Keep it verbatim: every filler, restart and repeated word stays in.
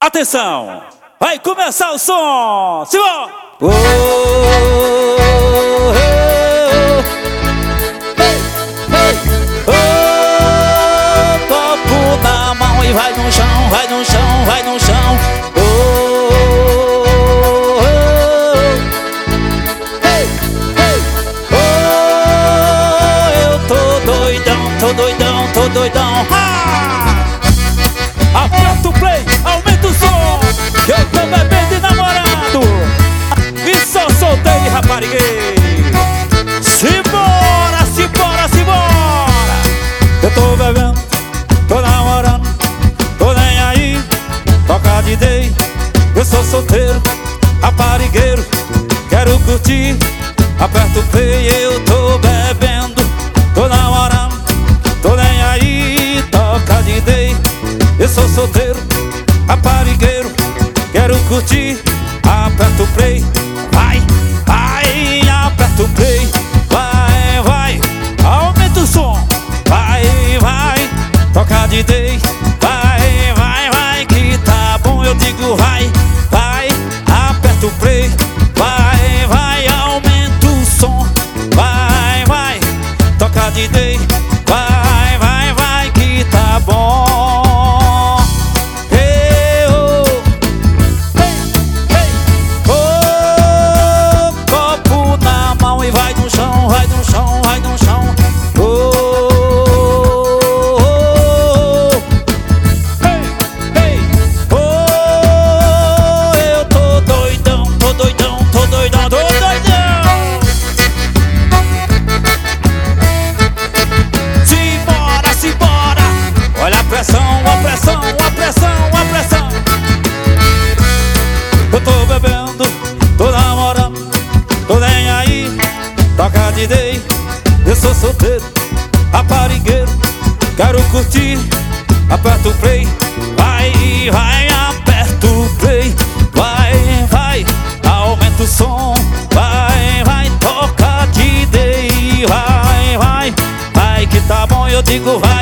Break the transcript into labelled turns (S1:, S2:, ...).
S1: Atenção, vai começar o som. Simão! Oh, oh, oh, hey, hey, oh, copo na mão e vai no chão, vai no chão, vai no chão. Oh, oh, oh, hey, hey, oh, eu tô doidão, tô doidão, tô doidão. Ah! Aperta o play, aumenta o som, que eu tô bebendo e namorando, e só soltei e rapariguei. Simbora, simbora, simbora. Eu tô bebendo, tô namorando, tô nem aí, toca de day. Eu sou solteiro, raparigueiro, quero curtir. Aperta o play, eu tô bebendo, tô namorando, tô nem aí, toca de day. Eu sou solteiro, raparigueiro, quero curtir. Aperta o play, vai, vai, aperta o play, vai, vai, aumenta o som, vai, vai, toca de day, vai, vai, vai, que tá bom, eu digo vai, vai, aperta o play, vai, vai, aumenta o som, vai, vai, toca de day, vai, vai, vai, que tá bom. Eu tô bebendo, tô namorando, tô nem aí, toca de day. Eu sou solteiro, raparigueiro, quero curtir. Aperta o play, vai, vai, aperta o play, vai, vai, aumenta o som, vai, vai, toca de day, vai, vai, vai, que tá bom, eu digo vai.